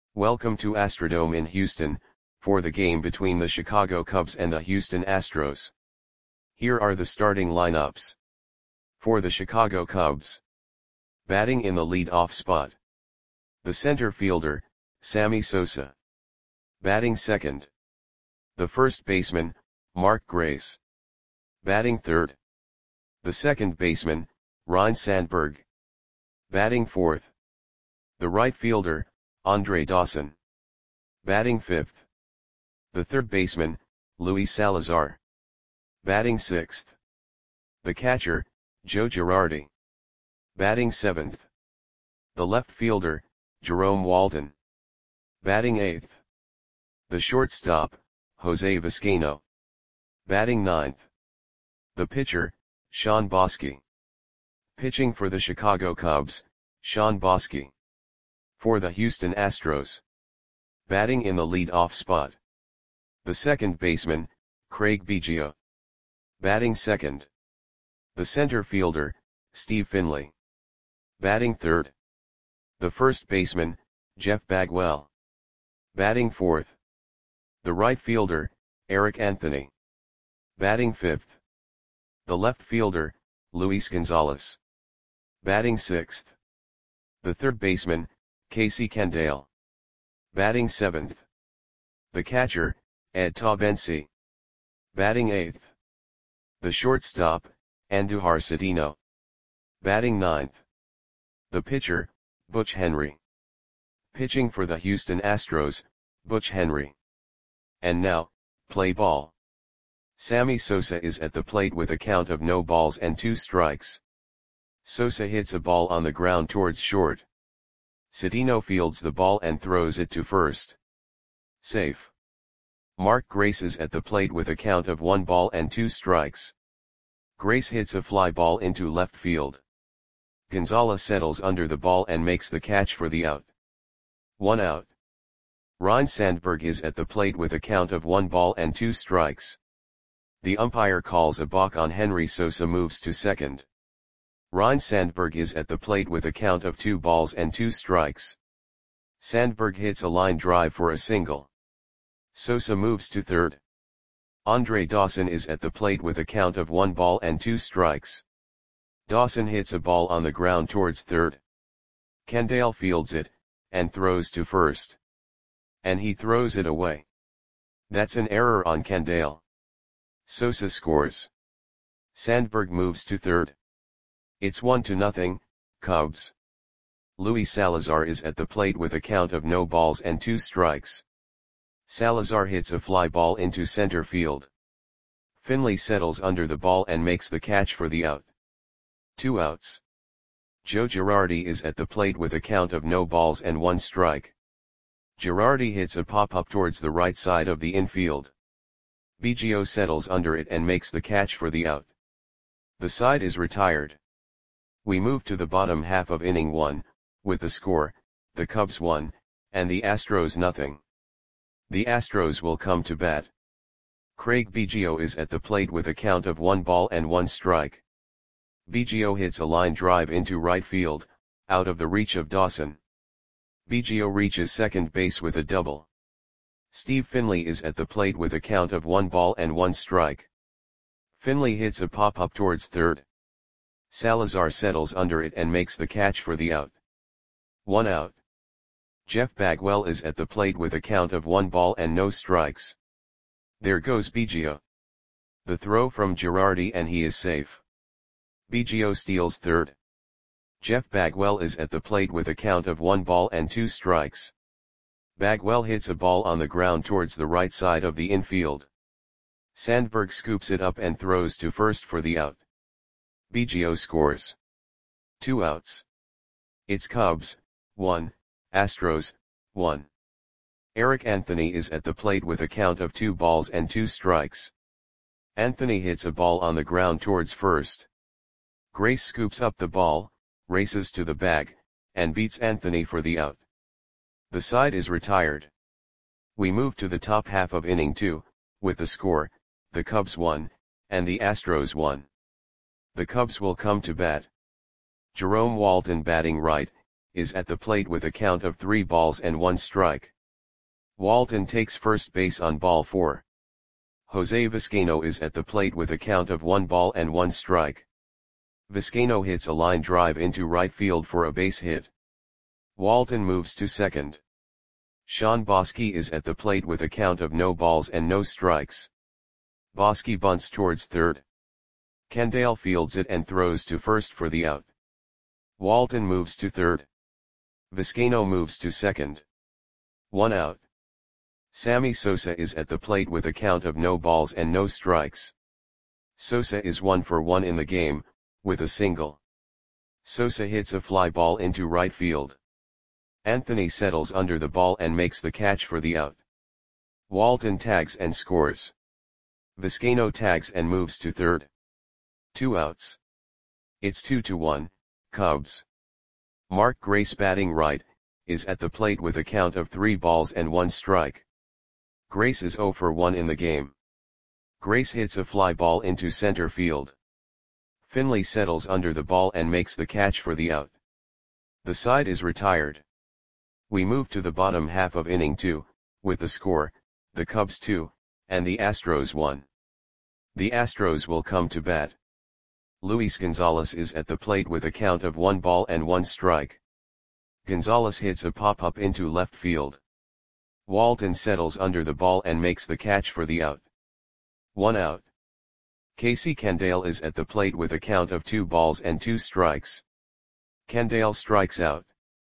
Welcome to Astrodome in Houston, for the game between the Chicago Cubs and the Houston Astros. Here are the starting lineups. For the Chicago Cubs. Batting in the lead-off spot. The center fielder, Sammy Sosa. Batting second. The first baseman, Mark Grace. Batting third. The second baseman, Ryne Sandberg. Batting fourth. The right fielder, Andre Dawson. Batting fifth. The third baseman, Luis Salazar. Batting sixth. The catcher, Joe Girardi. Batting seventh. The left fielder, Jerome Walton. Batting eighth. The shortstop, Jose Vizcaino. Batting ninth. The pitcher, Shawn Boskie. Pitching for the Chicago Cubs, Shawn Boskie. For the Houston Astros. Batting in the lead-off spot. The second baseman, Craig Biggio. Batting second. The center fielder, Steve Finley. Batting third. The first baseman, Jeff Bagwell. Batting fourth. The right fielder, Eric Anthony. Batting fifth. The left fielder, Luis Gonzalez. Batting sixth. The third baseman, Casey Candaele. Batting seventh. The catcher, Ed Taubensee. Batting eighth. The shortstop, Andujar Cedeno. Batting ninth. The pitcher, Butch Henry. Pitching for the Houston Astros, Butch Henry. And now, play ball. Sammy Sosa is at the plate with a count of no balls and 2 strikes. Sosa hits a ball on the ground towards short. Cedeno fields the ball and throws it to first. Safe. Mark Grace is at the plate with a count of 1 ball and 2 strikes. Grace hits a fly ball into left field. Gonzalez settles under the ball and makes the catch for the out. 1 out. Ryne Sandberg is at the plate with a count of 1 ball and 2 strikes. The umpire calls a balk on Henry. Sosa moves to second. Ryne Sandberg is at the plate with a count of 2 balls and 2 strikes. Sandberg hits a line drive for a single. Sosa moves to third. Andre Dawson is at the plate with a count of 1 ball and 2 strikes. Dawson hits a ball on the ground towards third. Candaele fields it, and throws to first. And he throws it away. That's an error on Candaele. Sosa scores. Sandberg moves to third. It's 1-0, Cubs. Luis Salazar is at the plate with a count of no balls and 2 strikes. Salazar hits a fly ball into center field. Finley settles under the ball and makes the catch for the out. 2 outs. Joe Girardi is at the plate with a count of no balls and 1 strike. Girardi hits a pop-up towards the right side of the infield. Biggio settles under it and makes the catch for the out. The side is retired. We move to the bottom half of inning 1, with the score, the Cubs 1, and the Astros 0. The Astros will come to bat. Craig Biggio is at the plate with a count of 1 ball and 1 strike. Biggio hits a line drive into right field, out of the reach of Dawson. Biggio reaches second base with a double. Steve Finley is at the plate with a count of 1 ball and 1 strike. Finley hits a pop-up towards third. Salazar settles under it and makes the catch for the out. 1 out. Jeff Bagwell is at the plate with a count of 1 ball and no strikes. There goes Biggio. The throw from Girardi and he is safe. Biggio steals third. Jeff Bagwell is at the plate with a count of 1 ball and 2 strikes. Bagwell hits a ball on the ground towards the right side of the infield. Sandberg scoops it up and throws to first for the out. Biggio scores. 2 outs. It's Cubs, 1, Astros, 1. Eric Anthony is at the plate with a count of 2 balls and 2 strikes. Anthony hits a ball on the ground towards first. Grace scoops up the ball, races to the bag, and beats Anthony for the out. The side is retired. We move to the top half of inning 2, with the score, the Cubs 1, and the Astros 1. The Cubs will come to bat. Jerome Walton batting right, is at the plate with a count of 3 balls and 1 strike. Walton takes first base on ball 4. Jose Vizcaino is at the plate with a count of 1 ball and 1 strike. Vizcaino hits a line drive into right field for a base hit. Walton moves to second. Sean Bosky is at the plate with a count of no balls and no strikes. Bosky bunts towards third. Kendall fields it and throws to first for the out. Walton moves to third. Vizcaino moves to second. 1 out. Sammy Sosa is at the plate with a count of no balls and no strikes. Sosa is 1 for 1 in the game, with a single. Sosa hits a fly ball into right field. Anthony settles under the ball and makes the catch for the out. Walton tags and scores. Vizcaino tags and moves to third. 2 outs. It's 2-1, Cubs. Mark Grace, batting right, is at the plate with a count of 3 balls and 1 strike. Grace is 0 for 1 in the game. Grace hits a fly ball into center field. Finley settles under the ball and makes the catch for the out. The side is retired. We move to the bottom half of inning 2, with the score, the Cubs 2, and the Astros 1. The Astros will come to bat. Luis Gonzalez is at the plate with a count of 1 ball and 1 strike. Gonzalez hits a pop-up into left field. Walton settles under the ball and makes the catch for the out. 1 out. Casey Kendall is at the plate with a count of 2 balls and 2 strikes. Kendall strikes out.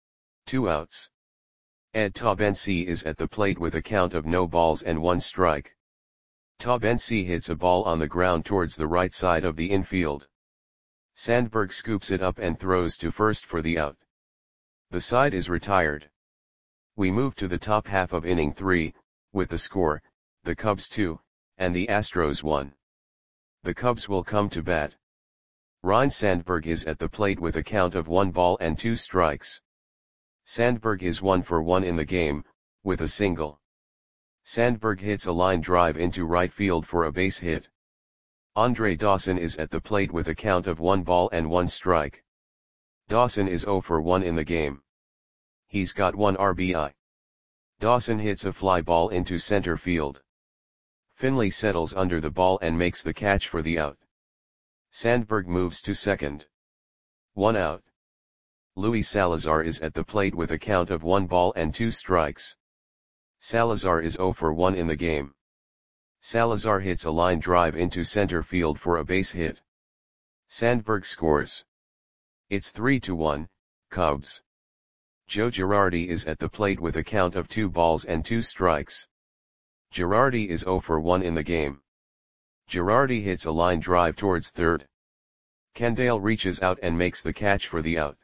2 outs. Ed Taubensee is at the plate with a count of no balls and 1 strike. Taubensee hits a ball on the ground towards the right side of the infield. Sandberg scoops it up and throws to first for the out. The side is retired. We move to the top half of inning 3, with the score, the Cubs 2, and the Astros 1. The Cubs will come to bat. Ryne Sandberg is at the plate with a count of 1 ball and 2 strikes. Sandberg is 1 for 1 in the game, with a single. Sandberg hits a line drive into right field for a base hit. Andre Dawson is at the plate with a count of 1 ball and 1 strike. Dawson is 0 for 1 in the game. He's got 1 RBI. Dawson hits a fly ball into center field. Finley settles under the ball and makes the catch for the out. Sandberg moves to second. 1 out. Luis Salazar is at the plate with a count of 1 ball and 2 strikes. Salazar is 0 for 1 in the game. Salazar hits a line drive into center field for a base hit. Sandberg scores. It's 3-1, Cubs. Joe Girardi is at the plate with a count of 2 balls and 2 strikes. Girardi is 0 for 1 in the game. Girardi hits a line drive towards third. Kendall reaches out and makes the catch for the out.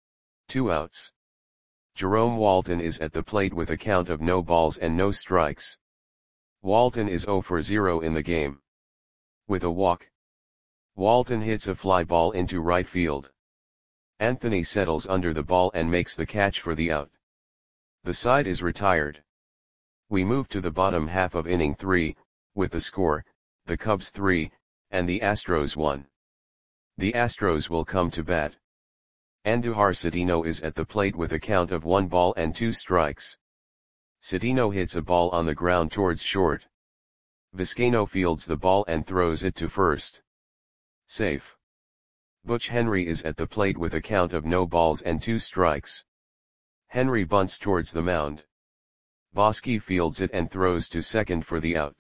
2 outs. Jerome Walton is at the plate with a count of no balls and no strikes. Walton is 0 for 0 in the game. With a walk. Walton hits a fly ball into right field. Anthony settles under the ball and makes the catch for the out. The side is retired. We move to the bottom half of inning 3, with the score, the Cubs 3, and the Astros 1. The Astros will come to bat. Andujar Cedeno is at the plate with a count of 1 ball and 2 strikes. Cedeno hits a ball on the ground towards short. Vizcaino fields the ball and throws it to first. Safe. Butch Henry is at the plate with a count of no balls and 2 strikes. Henry bunts towards the mound. Bosky fields it and throws to second for the out.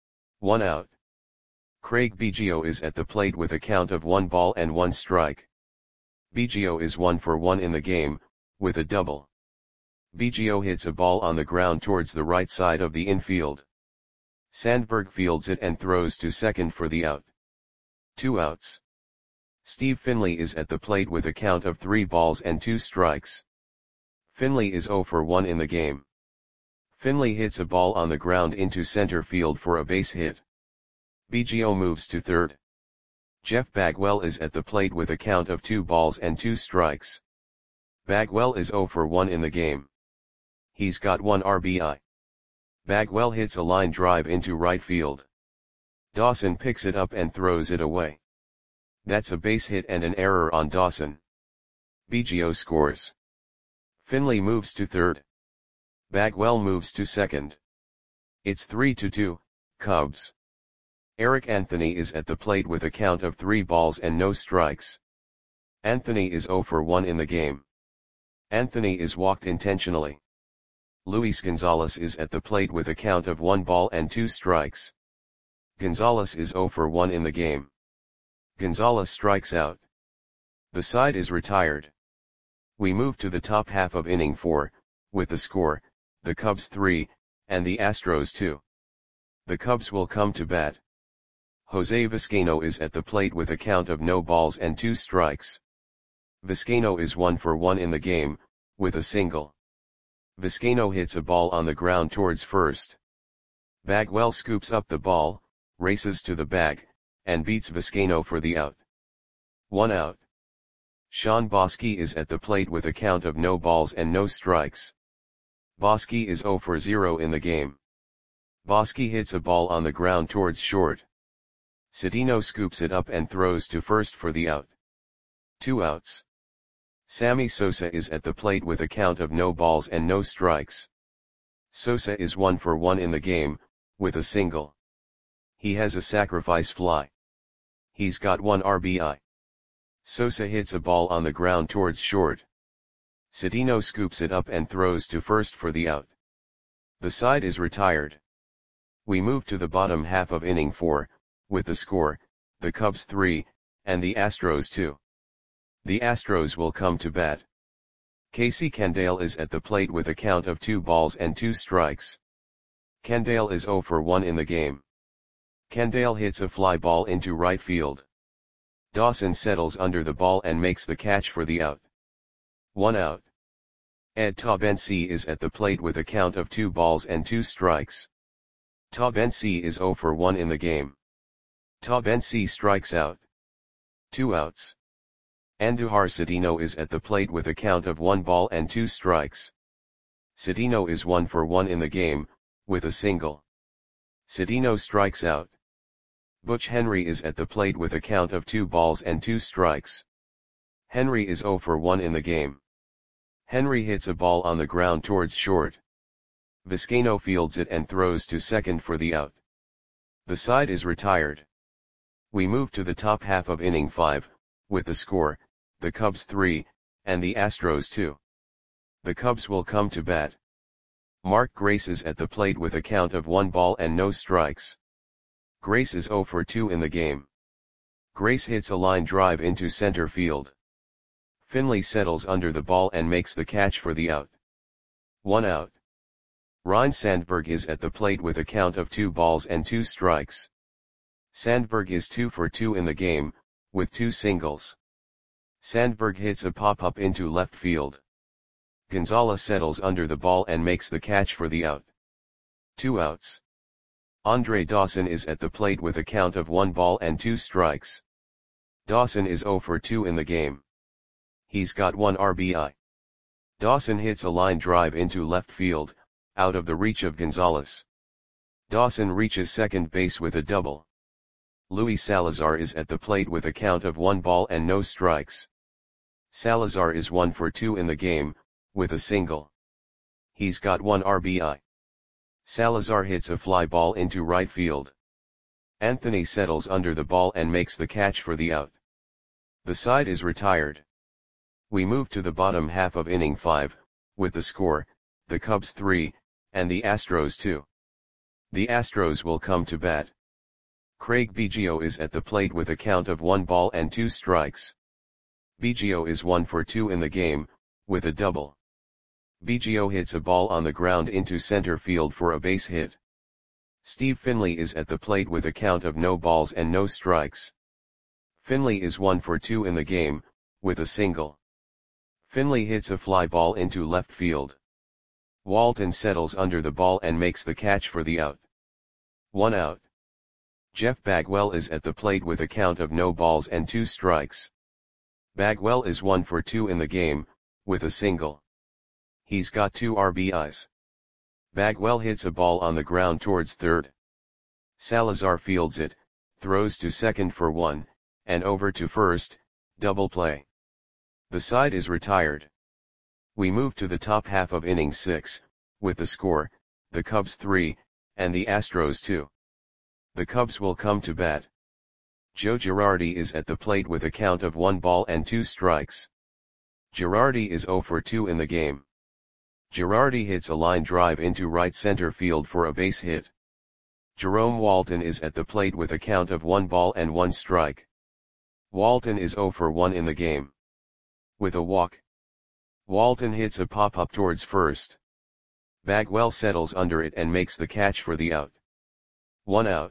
1 out. Craig Biggio is at the plate with a count of 1 ball and 1 strike. Biggio is 1 for 1 in the game, with a double. Biggio hits a ball on the ground towards the right side of the infield. Sandberg fields it and throws to second for the out. 2 outs. Steve Finley is at the plate with a count of 3 balls and 2 strikes. Finley is 0 for 1 in the game. Finley hits a ball on the ground into center field for a base hit. Biggio moves to third. Jeff Bagwell is at the plate with a count of 2 balls and 2 strikes. Bagwell is 0 for 1 in the game. He's got 1 RBI. Bagwell hits a line drive into right field. Dawson picks it up and throws it away. That's a base hit and an error on Dawson. Biggio scores. Finley moves to third. Bagwell moves to second. It's 3-2, Cubs. Eric Anthony is at the plate with a count of 3 balls and no strikes. Anthony is 0 for 1 in the game. Anthony is walked intentionally. Luis Gonzalez is at the plate with a count of 1 ball and 2 strikes. Gonzalez is 0 for 1 in the game. Gonzalez strikes out. The side is retired. We move to the top half of inning 4, with the score, the Cubs 3, and the Astros 2. The Cubs will come to bat. Jose Vizcaino is at the plate with a count of no balls and 2 strikes. Vizcaino is 1 for 1 in the game, with a single. Vizcaino hits a ball on the ground towards first. Bagwell scoops up the ball, races to the bag, and beats Vizcaino for the out. 1 out. Sean Bosky is at the plate with a count of no balls and no strikes. Bosky is 0 for 0 in the game. Bosky hits a ball on the ground towards short. Cedeno scoops it up and throws to first for the out. 2 outs. Sammy Sosa is at the plate with a count of no balls and no strikes. Sosa is 1 for 1 in the game, with a single. He has a sacrifice fly. He's got 1 RBI. Sosa hits a ball on the ground towards short. Cedeno scoops it up and throws to first for the out. The side is retired. We move to the bottom half of inning 4, with the score, the Cubs 3, and the Astros 2. The Astros will come to bat. Casey Candale is at the plate with a count of 2 balls and 2 strikes. Candale is 0 for 1 in the game. Candale hits a fly ball into right field. Dawson settles under the ball and makes the catch for the out. 1 out. Ed Taubensee is at the plate with a count of 2 balls and 2 strikes. Taubensee is 0 for 1 in the game. Taubensee strikes out. 2 outs. Andujar Cedeno is at the plate with a count of 1 ball and 2 strikes. Cedeno is 1 for 1 in the game, with a single. Cedeno strikes out. Butch Henry is at the plate with a count of 2 balls and 2 strikes. Henry is 0 for 1 in the game. Henry hits a ball on the ground towards short. Vizcaino fields it and throws to second for the out. The side is retired. We move to the top half of inning 5, with the score, the Cubs 3, and the Astros 2. The Cubs will come to bat. Mark Grace is at the plate with a count of 1 ball and no strikes. Grace is 0 for 2 in the game. Grace hits a line drive into center field. Finley settles under the ball and makes the catch for the out. 1 out. Ryne Sandberg is at the plate with a count of 2 balls and 2 strikes. Sandberg is 2 for 2 in the game, with 2 singles. Sandberg hits a pop-up into left field. Gonzalez settles under the ball and makes the catch for the out. 2 outs. Andre Dawson is at the plate with a count of 1 ball and 2 strikes. Dawson is 0 for 2 in the game. He's got 1 RBI. Dawson hits a line drive into left field, out of the reach of Gonzalez. Dawson reaches second base with a double. Luis Salazar is at the plate with a count of 1 ball and no strikes. Salazar is 1 for 2 in the game, with a single. He's got 1 RBI. Salazar hits a fly ball into right field. Anthony settles under the ball and makes the catch for the out. The side is retired. We move to the bottom half of inning 5, with the score, the Cubs 3, and the Astros 2. The Astros will come to bat. Craig Biggio is at the plate with a count of 1 ball and 2 strikes. Biggio is 1 for 2 in the game, with a double. Biggio hits a ball on the ground into center field for a base hit. Steve Finley is at the plate with a count of no balls and no strikes. Finley is 1 for 2 in the game, with a single. Finley hits a fly ball into left field. Walton settles under the ball and makes the catch for the out. 1 out. Jeff Bagwell is at the plate with a count of no balls and 2 strikes. Bagwell is 1 for 2 in the game, with a single. He's got 2 RBIs. Bagwell hits a ball on the ground towards third. Salazar fields it, throws to second for 1, and over to first, double play. The side is retired. We move to the top half of inning 6, with the score, the Cubs 3, and the Astros 2. The Cubs will come to bat. Joe Girardi is at the plate with a count of 1 ball and 2 strikes. Girardi is 0 for 2 in the game. Girardi hits a line drive into right center field for a base hit. Jerome Walton is at the plate with a count of 1 ball and 1 strike. Walton is 0 for 1 in the game. With a walk, Walton hits a pop-up towards first. Bagwell settles under it and makes the catch for the out. 1 out.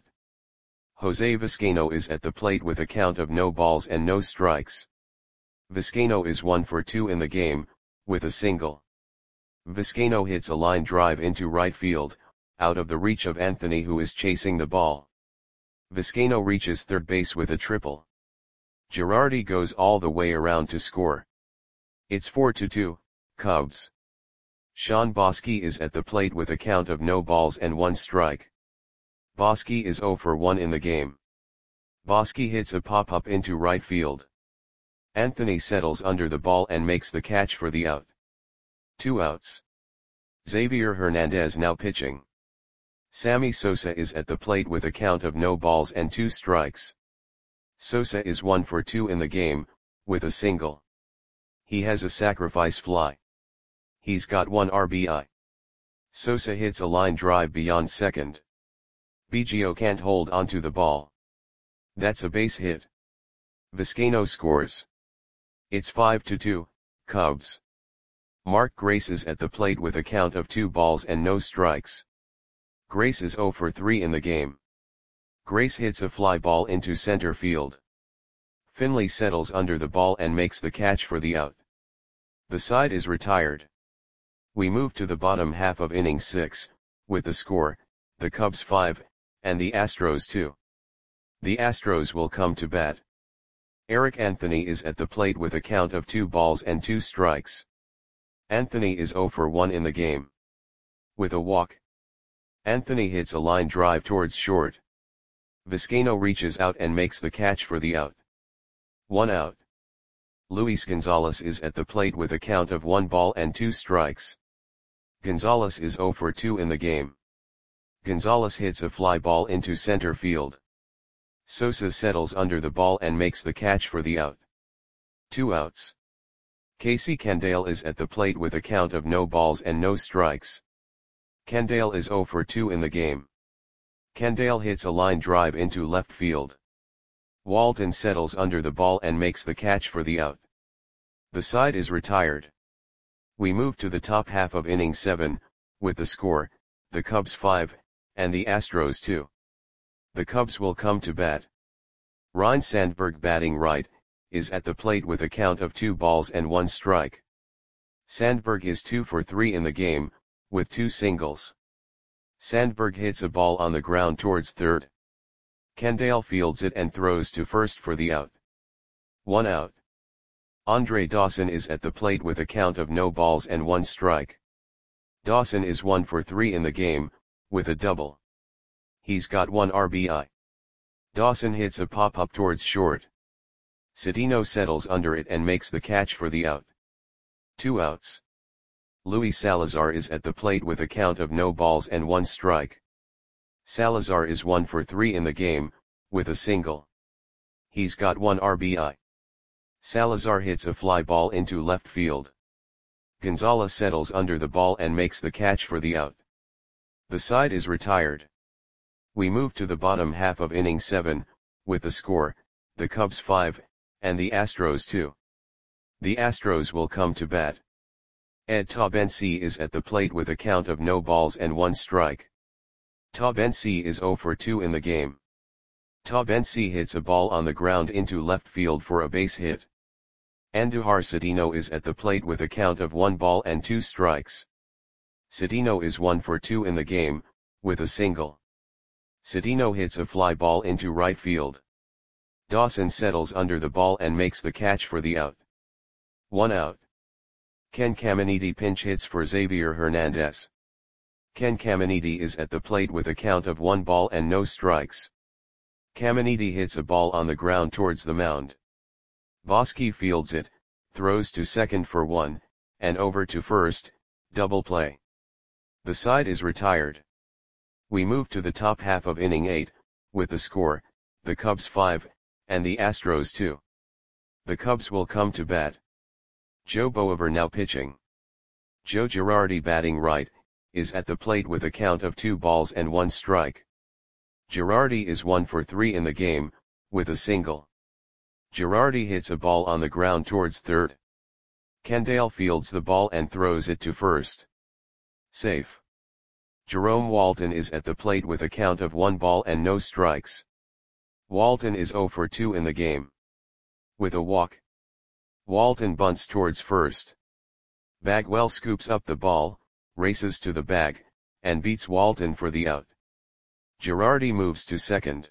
Jose Vizcaino is at the plate with a count of no balls and no strikes. Vizcaino is 1 for 2 in the game, with a single. Vizcaino hits a line drive into right field, out of the reach of Anthony, who is chasing the ball. Vizcaino reaches third base with a triple. Girardi goes all the way around to score. It's 4-2, Cubs. Sean Bosky is at the plate with a count of no balls and 1 strike. Bosky is 0 for 1 in the game. Bosky hits a pop-up into right field. Anthony settles under the ball and makes the catch for the out. 2 outs. Xavier Hernandez now pitching. Sammy Sosa is at the plate with a count of no balls and 2 strikes. Sosa is 1 for 2 in the game, with a single. He has a sacrifice fly. He's got 1 RBI. Sosa hits a line drive beyond second. Biggio can't hold onto the ball. That's a base hit. Vizcaino scores. It's 5-2, Cubs. Mark Grace is at the plate with a count of 2 balls and no strikes. Grace is 0 for 3 in the game. Grace hits a fly ball into center field. Finley settles under the ball and makes the catch for the out. The side is retired. We move to the bottom half of inning 6, with the score, the Cubs 5, and the Astros 2. The Astros will come to bat. Eric Anthony is at the plate with a count of 2 balls and 2 strikes. Anthony is 0 for 1 in the game. With a walk, Anthony hits a line drive towards short. Vizcaino reaches out and makes the catch for the out. 1 out. Luis Gonzalez is at the plate with a count of 1 ball and 2 strikes. Gonzalez is 0 for 2 in the game. Gonzalez hits a fly ball into center field. Sosa settles under the ball and makes the catch for the out. 2 outs. Casey Candale is at the plate with a count of no balls and no strikes. Candale is 0 for 2 in the game. Candale hits a line drive into left field. Walton settles under the ball and makes the catch for the out. The side is retired. We move to the top half of inning 7, with the score, the Cubs 5, and the Astros 2. The Cubs will come to bat. Ryne Sandberg, batting right, is at the plate with a count of 2 balls and 1 strike. Sandberg is 2 for 3 in the game, with 2 singles. Sandberg hits a ball on the ground towards third. Candale fields it and throws to first for the out. 1 out. Andre Dawson is at the plate with a count of no balls and 1 strike. Dawson is 1 for 3 in the game, with a double. He's got 1 RBI. Dawson hits a pop-up towards short. Cedeno settles under it and makes the catch for the out. 2 outs. Luis Salazar is at the plate with a count of no balls and 1 strike. Salazar is 1 for 3 in the game, with a single. He's got 1 RBI. Salazar hits a fly ball into left field. Gonzalez settles under the ball and makes the catch for the out. The side is retired. We move to the bottom half of inning 7, with the score, the Cubs 5, and the Astros 2. The Astros will come to bat. Ed Taubensee is at the plate with a count of no balls and 1 strike. Taubensee is 0 for 2 in the game. Taubensee hits a ball on the ground into left field for a base hit. Andujar Cedeno is at the plate with a count of 1 ball and 2 strikes. Cedeno is 1 for 2 in the game, with a single. Cedeno hits a fly ball into right field. Dawson settles under the ball and makes the catch for the out. 1 out. Ken Caminiti pinch hits for Xavier Hernandez. Ken Caminiti is at the plate with a count of 1 ball and no strikes. Caminiti hits a ball on the ground towards the mound. Bosky fields it, throws to second for 1, and over to first, double play. The side is retired. We move to the top half of inning 8, with the score, the Cubs 5, and the Astros 2. The Cubs will come to bat. Joe Boever now pitching. Joe Girardi batting right, is at the plate with a count of 2 balls and 1 strike. Girardi is 1 for 3 in the game, with a single. Girardi hits a ball on the ground towards third. Kendall fields the ball and throws it to first. Safe. Jerome Walton is at the plate with a count of 1 ball and no strikes. Walton is 0 for 2 in the game. With a walk. Walton bunts towards first. Bagwell scoops up the ball, races to the bag, and beats Walton for the out. Girardi moves to second.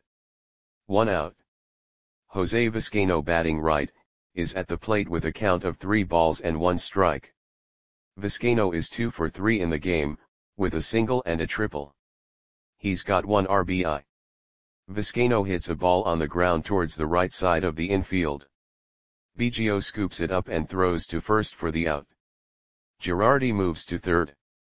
1 out. Jose Vizcaino batting right, is at the plate with a count of 3 balls and 1 strike. Vizcaino is 2 for 3 in the game, with a single and a triple. He's got 1 RBI. Vizcaino hits a ball on the ground towards the right side of the infield. Biggio scoops it up and throws to first for the out. Girardi moves to third.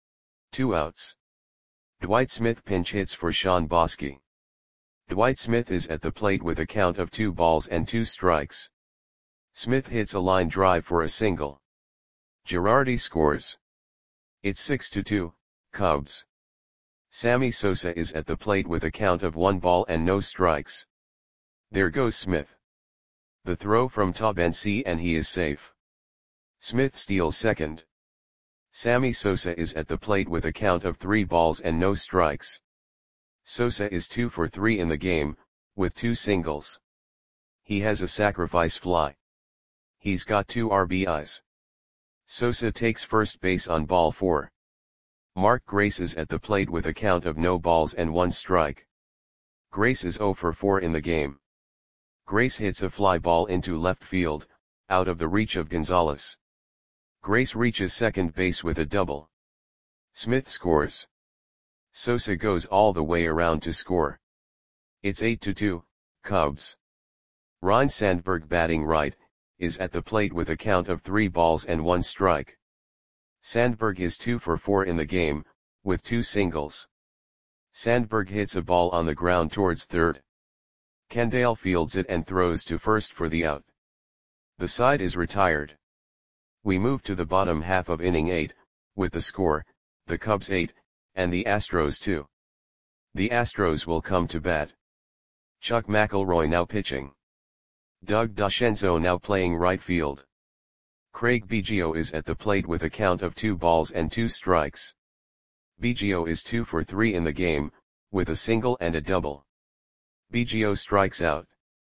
2 outs. Dwight Smith pinch hits for Sean Bosky. Dwight Smith is at the plate with a count of 2 balls and 2 strikes. Smith hits a line drive for a single. Girardi scores. It's 6-2, Cubs. Sammy Sosa is at the plate with a count of 1 ball and no strikes. There goes Smith. The throw from Taubensee and he is safe. Smith steals second. Sammy Sosa is at the plate with a count of 3 balls and no strikes. Sosa is 2 for 3 in the game, with 2 singles. He has a sacrifice fly. He's got 2 RBIs. Sosa takes first base on ball 4. Mark Grace is at the plate with a count of no balls and 1 strike. Grace is 0 for 4 in the game. Grace hits a fly ball into left field, out of the reach of Gonzalez. Grace reaches second base with a double. Smith scores. Sosa goes all the way around to score. It's 8-2, Cubs. Ryne Sandberg batting right, is at the plate with a count of 3 balls and 1 strike. Sandberg is 2 for 4 in the game, with 2 singles. Sandberg hits a ball on the ground towards third. Kendall fields it and throws to first for the out. The side is retired. We move to the bottom half of inning 8, with the score, the Cubs 8, and the Astros 2. The Astros will come to bat. Chuck McElroy now pitching. Doug DeCenzo now playing right field. Craig Biggio is at the plate with a count of 2 balls and 2 strikes. Biggio is 2 for 3 in the game, with a single and a double. Biggio strikes out.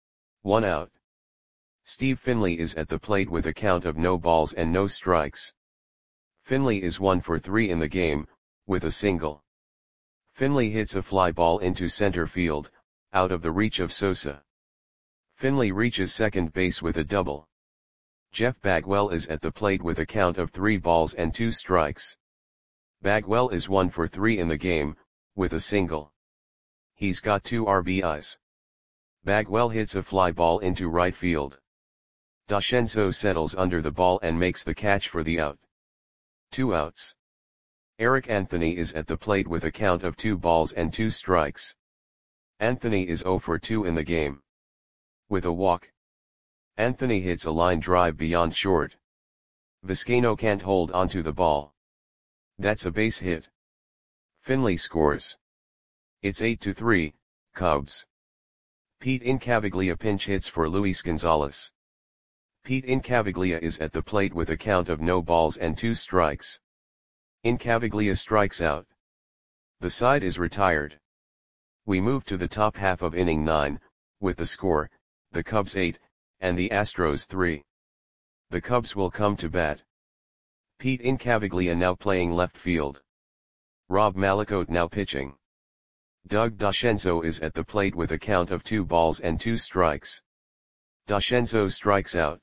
1 out. Steve Finley is at the plate with a count of no balls and no strikes. Finley is 1 for 3 in the game, with a single. Finley hits a fly ball into center field, out of the reach of Sosa. Finley reaches second base with a double. Jeff Bagwell is at the plate with a count of 3 balls and 2 strikes. Bagwell is 1 for 3 in the game, with a single. He's got 2 RBIs. Bagwell hits a fly ball into right field. DeCenzo settles under the ball and makes the catch for the out. 2 outs. Eric Anthony is at the plate with a count of 2 balls and 2 strikes. Anthony is 0 for 2 in the game. With a walk. Anthony hits a line drive beyond short. Vizcaino can't hold onto the ball. That's a base hit. Finley scores. It's 8-3, Cubs. Pete Incaviglia pinch hits for Luis Gonzalez. Pete Incaviglia is at the plate with a count of no balls and 2 strikes. Incaviglia strikes out. The side is retired. We move to the top half of inning 9, with the score, the Cubs 8, and the Astros 3. The Cubs will come to bat. Pete Incaviglia now playing left field. Rob Malakote now pitching. Doug DeCenzo is at the plate with a count of 2 balls and 2 strikes. DeCenzo strikes out.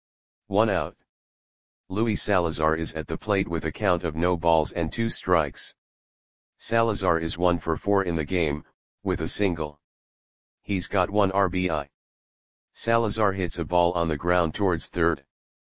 1 out. Luis Salazar is at the plate with a count of no balls and 2 strikes. Salazar is 1 for 4 in the game, with a single. He's got 1 RBI. Salazar hits a ball on the ground towards third.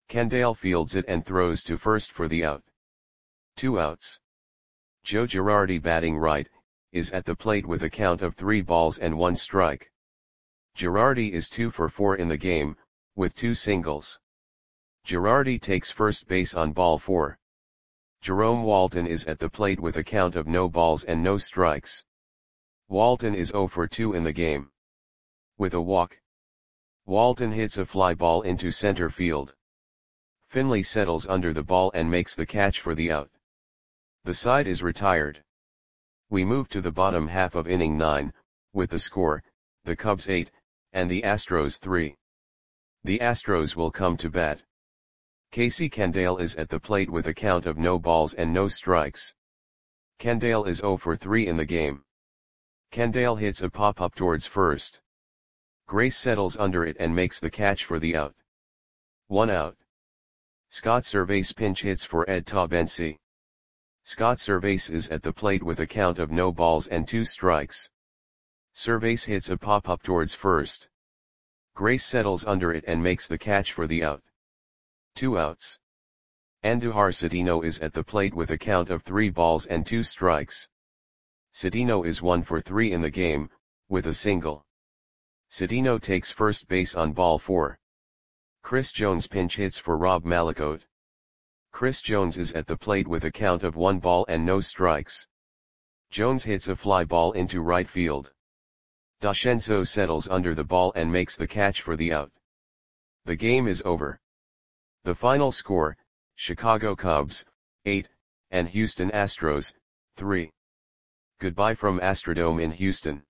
Candale fields it and throws to first for the out. 2 outs. Joe Girardi, batting right, is at the plate with a count of 3 balls and 1 strike. Girardi is 2 for 4 in the game, with 2 singles. Girardi takes first base on ball 4. Jerome Walton is at the plate with a count of no balls and no strikes. Walton is 0 for 2 in the game. With a walk, Walton hits a fly ball into center field. Finley settles under the ball and makes the catch for the out. The side is retired. We move to the bottom half of inning 9, with the score, the Cubs 8, and the Astros 3. The Astros will come to bat. Casey Candale is at the plate with a count of no balls and no strikes. Candale is 0 for 3 in the game. Candale hits a pop-up towards first. Grace settles under it and makes the catch for the out. 1 out. Scott Servais pinch hits for Ed Taubensee. Scott Servais is at the plate with a count of no balls and 2 strikes. Servais hits a pop-up towards first. Grace settles under it and makes the catch for the out. 2 outs. Andujar Cedeno is at the plate with a count of 3 balls and 2 strikes. Cedeno is 1 for 3 in the game, with a single. Cedeno takes first base on ball 4. Chris Jones pinch hits for Rob Malakote. Chris Jones is at the plate with a count of 1 ball and no strikes. Jones hits a fly ball into right field. Dashenzo settles under the ball and makes the catch for the out. The game is over. The final score, Chicago Cubs, 8, and Houston Astros, 3. Goodbye from Astrodome in Houston.